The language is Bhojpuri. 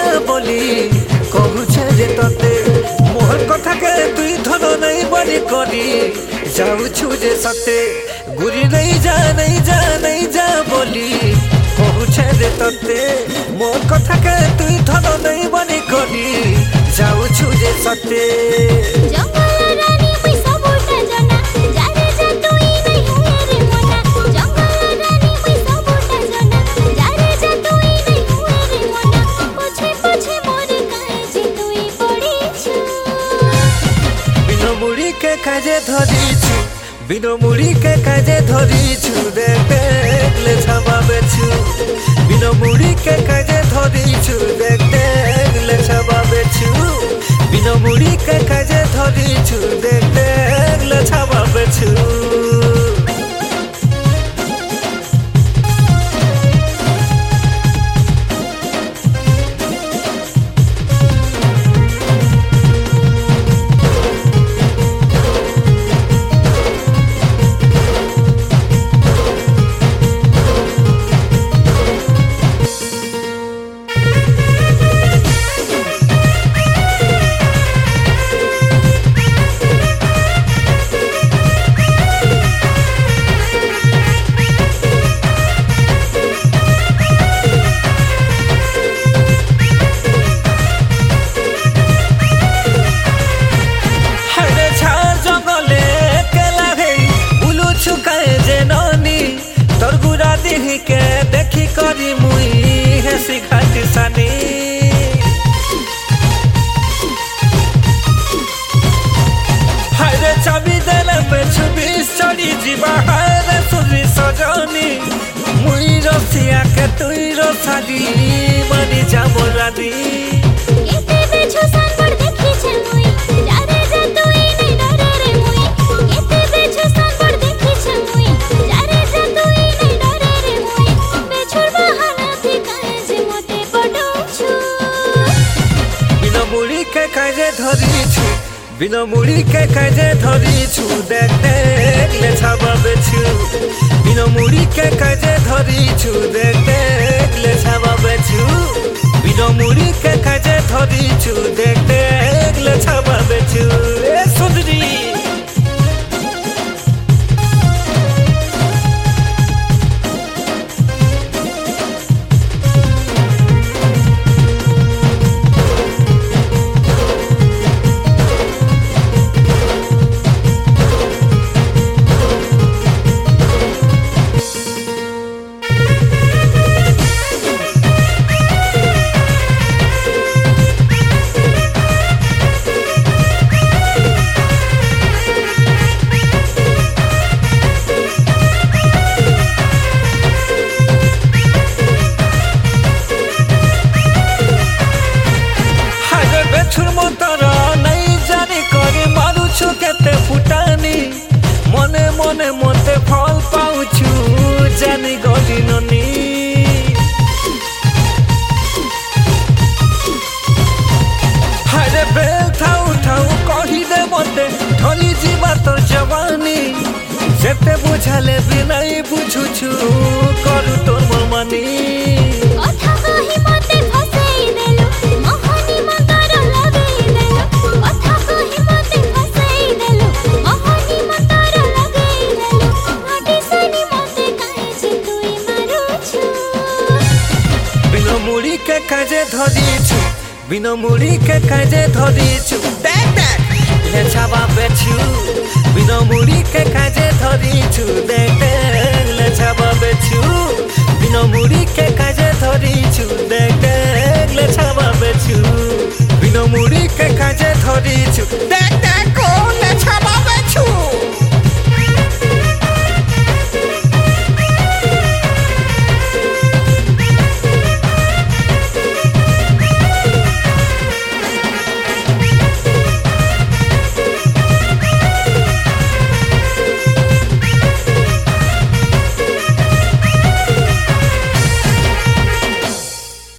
बोली कहूछे जे तते मोहर कथा के तुई धन नहीं बनी करी जाऊछु जे सते गुरी नहीं जा बोली कहूछे जे तते मोहर कथा के तुई धन नहीं बनी करी जाऊछु जे सते काजे धरिछु बिनो मुड़ी के काजे धरिछु देख ले छबाबेछु बिनो मुड़ी के काजे धरिछु देख ले छबाबेछु बिनो मुड़ी के काजे धरिछु देख ले छबाबेछु के देखी करी मुई है सिखाती सानी हरे चाबी देले पे छुबीस चढ़ी जीवा हरे सुरी सजनी मुई रसिया के तुई रसादी मनी जाबो रानी बिना मुड़ी के काजे धरिछु देख ले छबाबेछु बिना मुड़ी के काजे धरिछु देख ले छबाबेछु बिना मुड़ी के काजे धरिछु देख ले छबाबेछु ए सुंदरी फुटानी मने मने मते फल पाउछु जानी गली ननी हरे बेल ठाउ कही दे मते ढली जीवा तोर जवानी जेते बुझाले भी नहीं बुझुछु करू तोर ममानी कथा कही मते फसई देलु मोहनी मंतर लगई देलु कथा कही मते फसई देलु मोहनी मंतर लगई देलु आटी सनी मते काहे तुई मारुछु बिना मुड़ी के काजे धरिछु बिना मुड़ी के काजे धरिछु देख ले छबाबेछु बिना मुड़ी के काजे धरिछु देख ले छबाबेछु बिना मुड़ी के काजे